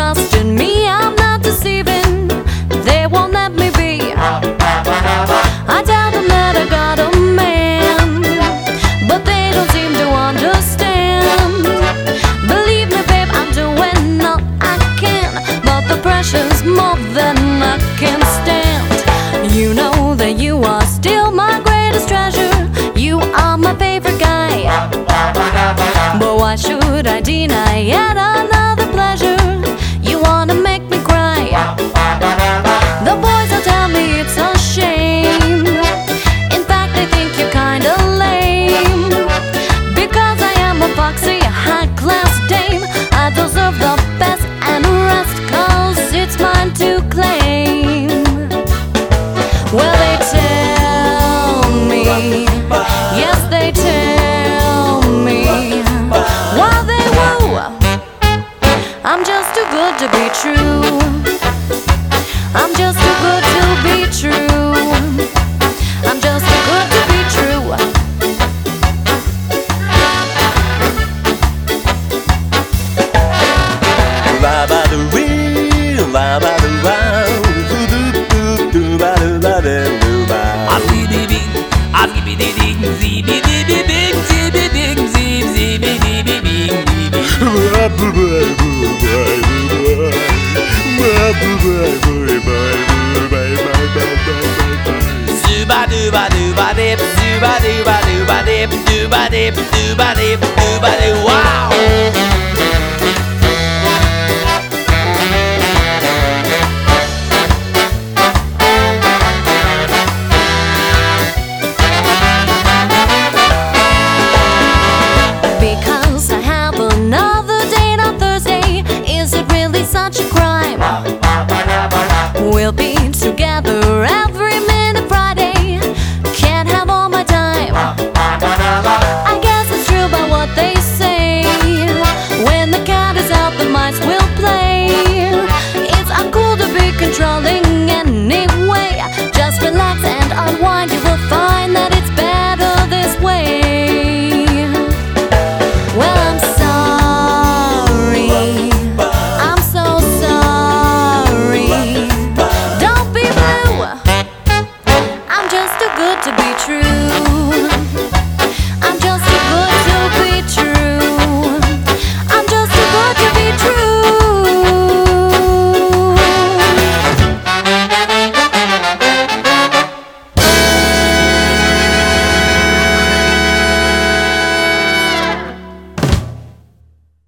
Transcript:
trust in me, I'm not deceiving. They won't let me be. I tell them that I got a man, but they don't seem to understand. Believe me, babe, I'm doing all I can, but the pressure's more than I can stand. You know that you are still my greatest treasure. You are my favorite guy, but why should I deny yet another pleasure? You wanna make me cry. The boys will tell me it's a shame. In fact, they think you're kinda lame, because I am a foxy, high-class dame. I deserve the best and rest, 'cause it's mine to claim. Well, they tell me, yes, they tell me, while they woo, I'm just too good to be true. I'm just too good to be true. I'm just too good to be true. Wow! Because I have another date on Thursday, is it really such a crime? We'll be together every minute Friday, can't have all my time. I guess it's true by what they say, when the cat is out the mice will play. It's uncool to be controlling anyway. Just relax and unwind, you will find that it's better this way. Well, I'm sorry, I'm so sorry. Don't be blue, I'm just too good to be true.